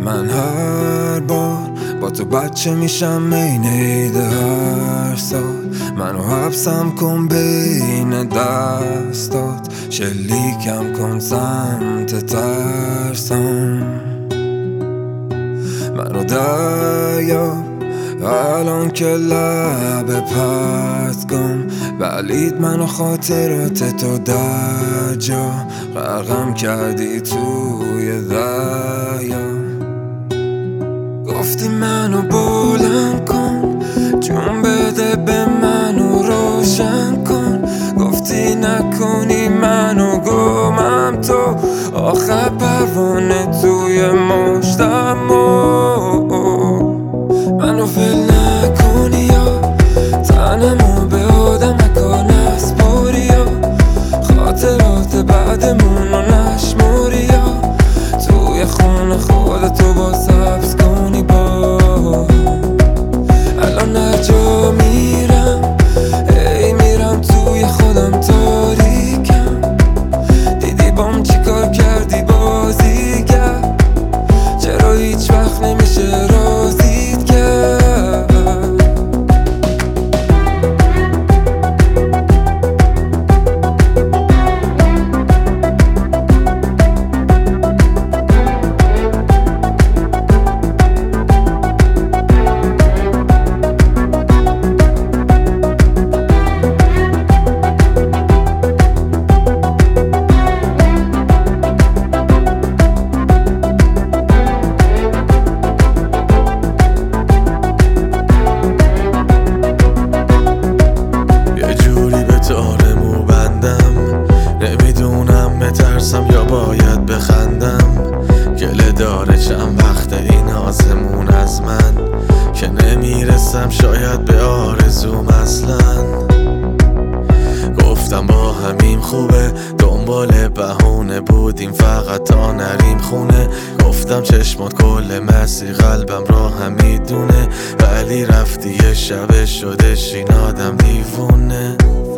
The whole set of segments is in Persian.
من هر بار با تو بچه میشم عین عید هر سال. منو حبسم کن بین دستات، شلیکم کن سمت ترسم. منو دریاب الان که لب پرتگام، ولید منو خاطرات تو در جا غرقم کردی توی دریا. گفتی منو بلند کن، جون بده به منو روشن کن. گفتی نکنی منو گمم تو، آخر پروانه توی مشتم. منو ول نکنی یا تنمو به آدم نکن نسپاری یا خاطرات بعدمونو نشماری یا توی خونه خودتو با سبز کنی. با الان هر جا میرم ای میرم توی خودم تاریکم. دیدی بام چی کار کردی بازیگر، چرا هیچ وقت نمیشه رازیت کرد. ترسم یا باید بخندم، گله داره چند وقت این آسمون از من که نمیرسم شاید به آرزوم اصلا. گفتم با همیم خوبه، دنبال بهونه بودیم فقط تا نریم خونه. گفتم چشمات کل مسیر قلبم را هم میدونه، ولی رفتی یه شبه شدش این آدم دیوونه.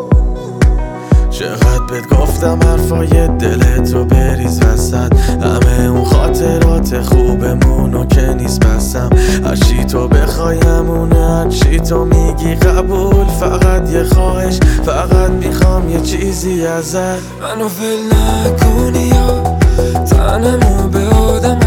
چقدر بهت گفتم حرفای دلتو بریز وسط، همه اون خاطرات خوبمونو که نیست بسم. هرچی تو بخوای همونه، هرچی تو میگی قبول، فقط یه خواهش، فقط میخوام یه چیزی ازت. منو ول نکنی یا تنمو به آدم